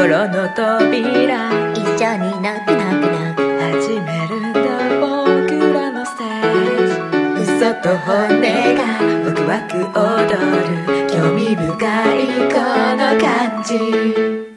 心の扉一緒にノクノクノク始めるんだ僕らのステージ嘘と本音がワクワク踊る興味深いこの感じ